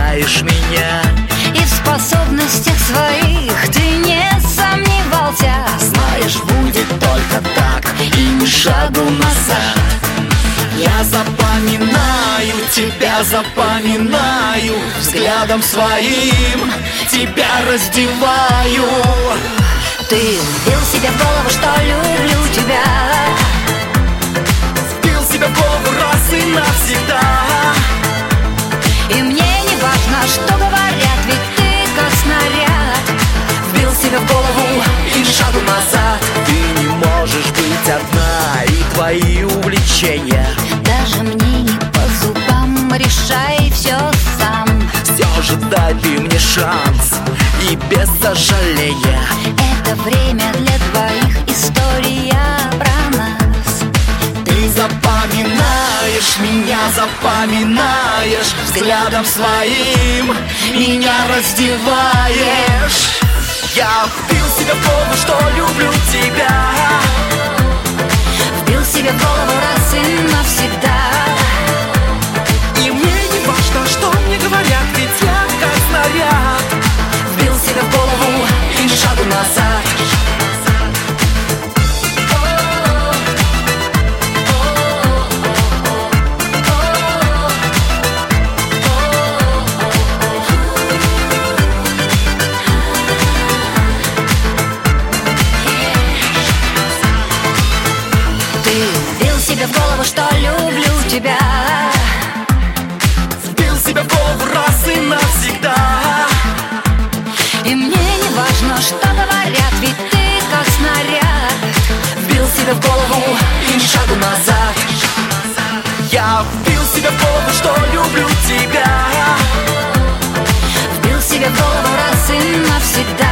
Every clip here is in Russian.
знаешь меня, и в способностях своих ты не сомневался. знаешь, будет только так и ни шагу назад. Я запоминаю тебя, запоминаю, взглядом своим тебя раздеваю. Ты вбил себе в голову, что люблю тебя, Вбил себя в голову раз и навсегда. и мне не важно, что говорят, ведь ты как снаряд. Вбил себя в голову и ни шагу назад. Ты не можешь быть одна, и твои увлечения Даже мне не по зубам, решай все сам. все же дай ты мне шанс, и без сожаления. Это время для двоих, история про нас. Ты запоминаешь меня, запоминаешь, взглядом своим меня раздеваешь. Я вбил себе в голову, что люблю тебя, Вбил себе в голову раз и навсегда. и мне не важно, что мне говорят, ведь я как снаряд. Вбил себе в голову И ни шагу назад. Ты вбил себе в голову, что люблю тебя, Вбил себя в голову раз и навсегда. и мне не важно, что говорят, ведь ты как снаряд. Вбил себя в голову и ни шагу назад. Я вбил себя в голову, что люблю тебя, Вбил себе в голову раз и навсегда.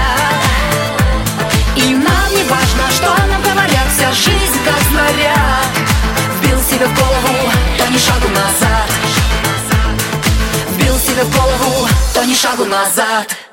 И нам не важно, что нам говорят, вся жизнь как снаряд. Вбил себя в голову, то ни шагу назад. Вбил себя в голову, то ни шагу назад.